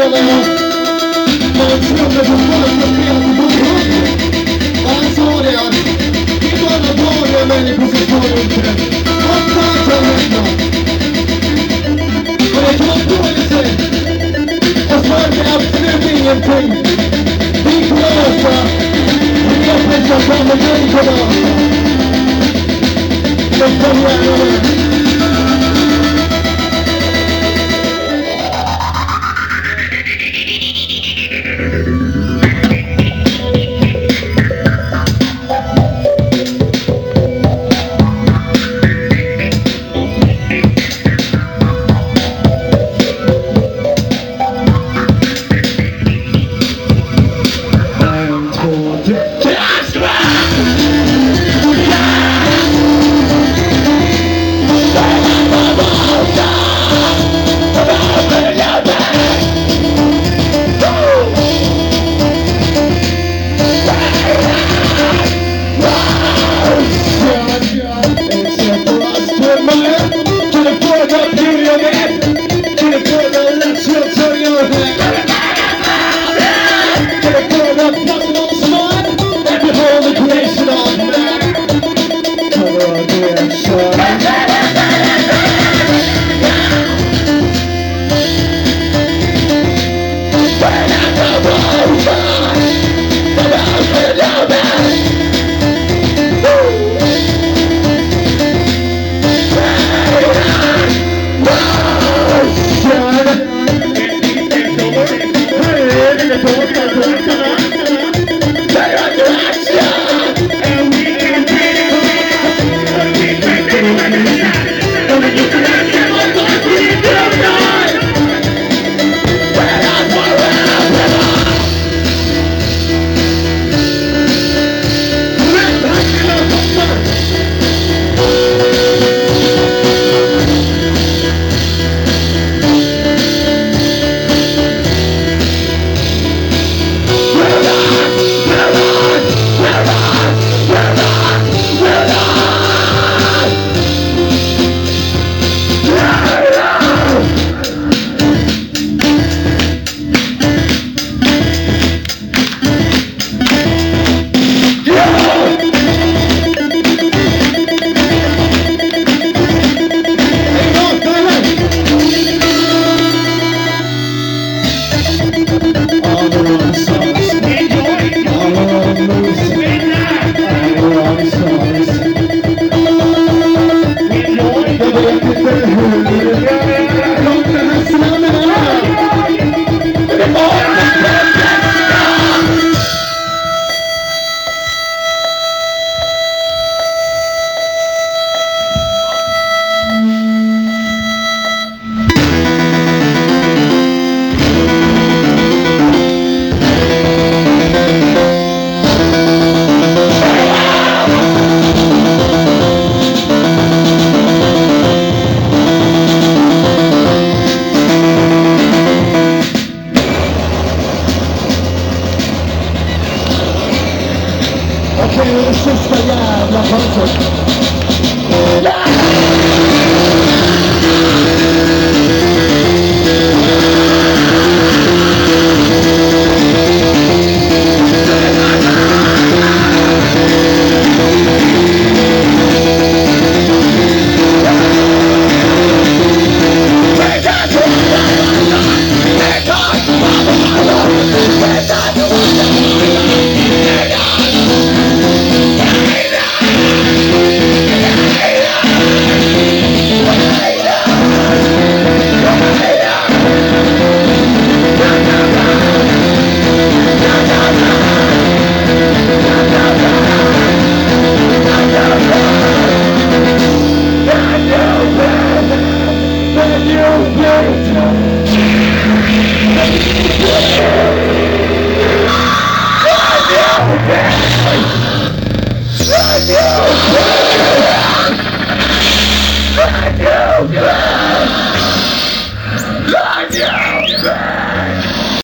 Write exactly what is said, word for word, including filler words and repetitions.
spelar jag med ett snubbe som folk som spelar på Borås. Och han sa det att det är bara vanliga människor som står runt det. Vad fan kan hända? Och det kan man fråga sig. Och så är det absolut ingenting. Vi klösa. Vi har pressat fram och människorna. Så kom gärna med. My